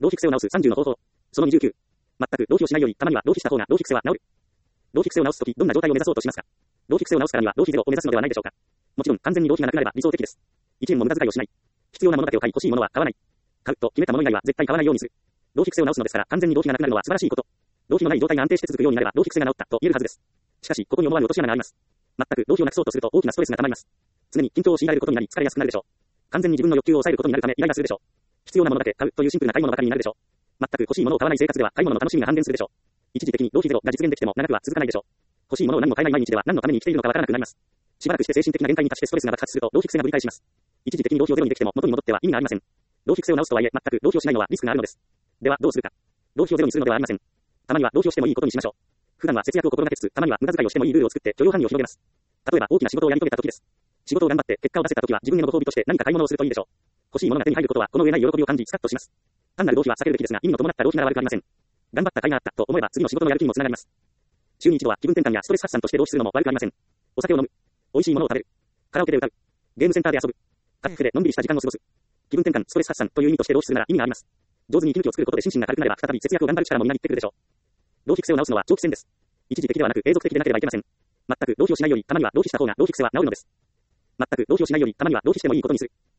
浪費癖を直す30の方法。その29。全く浪費をしないより、たまには浪費した方が浪費癖は治る。浪費癖を直すとき、どんな状態を目指そうとしますか？浪費癖を直すからには浪費ゼロを目指すのではないでしょうか。もちろん、完全に浪費がなくなれば理想的です。1円も無駄遣いをしない。必要なものだけを買い、欲しいものは買わない。買うと決めたもの以外は絶対買わないようにする。浪費癖を直すのですから、完全に浪費がなくなるのは素晴らしいこと。浪費のない状態が安定して続くようになれば、浪費癖が治ったと言えるはずです。しかし、ここに思わぬ落とし穴があります。全く浪費をなくそうとすると大きなストレスが溜まります。常に緊張を強いられることになり、疲れやすくなるでしょう。完全に自分の欲求を抑えることになるため、イライラするでしょう。必要なものだけ買うというシンプルな買い物ばかりになるでしょう。全く欲しいものを買わない生活では、買い物の楽しみが半減するでしょう。一時的に浪費ゼロが実現できても長くは続かないでしょう。欲しいものを何も買えない毎日では何のために生きているのかわからなくなります。しばらくして精神的な限界に達してストレスが爆発すると浪費癖がぶり返します。一時的に浪費をゼロにできても元に戻っては意味がありません。浪費癖を直すとはいえ、全く浪費をしないのはリスクがあるのです。ではどうするか。浪費をゼロにするのではありません。たまには浪費をしてもいいことにしましょう。普段は節約を心がけつつ、たまには無駄遣いをしてもいいルールを作って許容範囲を広げます。例えば大きな仕事をやり遂げた時です。仕事を頑張って結果を出せた時は自分へのご褒美として何か買い物をするといいでしょう。欲しいものが手に入ることはこの上ない喜びを感じスカッとします。単なる浪費は避けるべきですが、意味の伴った浪費なら悪くありません。頑張った甲斐があったと思えば次の仕事のやる気にもつながります。週に一度は気分転換やストレス発散として浪費するのも悪くありません。お酒を飲む。美味しいものを食べる。カラオケで歌う。ゲームセンターで遊ぶ。カフェでのんびりした時間を過ごす。気分転換、ストレス発散という意味として浪費するなら意味があります。上手に息抜きを作ることで心身が軽くなれば再び節約を頑張る力もみなぎってくるでしょう。浪費癖を直すのは長期戦です。一時的ではなく永続的でなければいけません。全く浪費をしないよりたまには浪費した方が浪費癖は治るのです。全く浪費をしないよりたまには浪費してもいいことにする。